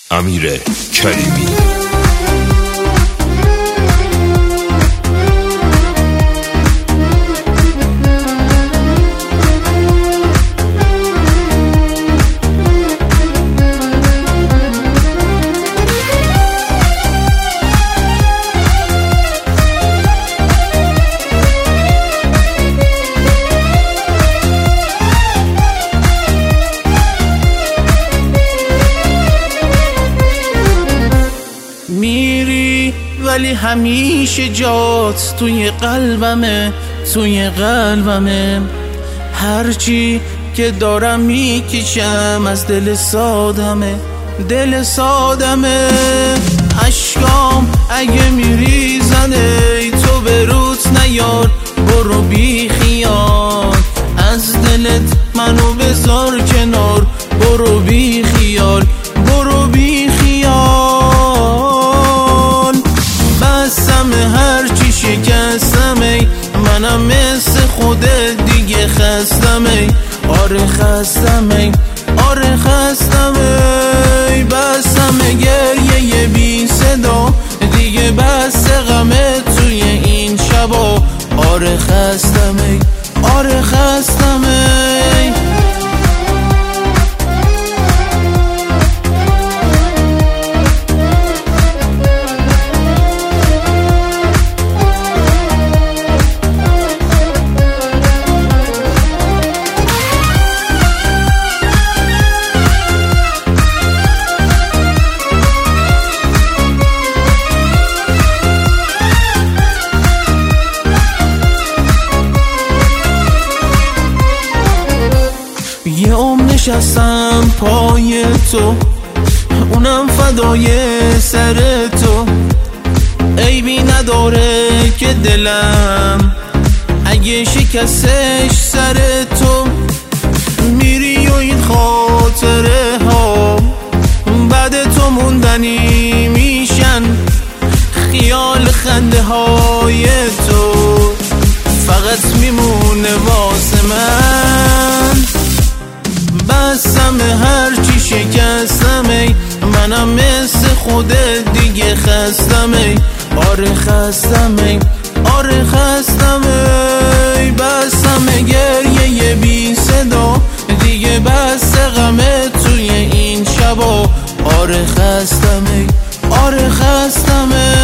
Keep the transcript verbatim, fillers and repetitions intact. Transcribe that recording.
امیر کریمی. میری ولی همیشه جات توی قلبمه، توی قلبمه. هرچی که دارم میکشم از دل سادمه، دل سادمه. اشکام اگه میریزنه تو به روت نیار، برو بی خیال از دلت منو بذار کنار، برو بی خیال، برو بی خیال. بسم هرچی شکستم ای منم مثل خودت دیگه خستم ای، آره خستم ای، آره خستم ای. بسم گریه بی صدا دیگه، بس غمه توی این شبا، آره خستم ای، آره خستم ای. یه عمر نشستم پای تو، اونم فدای سر تو. عیبی نداره که دلم اگه شکستش سر تو. میری و این خاطره ها بعد تو موندنی میشن، خیال خنده های تو فقط میمونه واسه من. بسم هرچی شکستم ای منم مثل خودت دیگه خستم ای، آره خستم ای، آره خستم ای. بسم گریه بی صدا دیگه، بس غمه توی این شبا، آره خستم ای، آره خستم ای.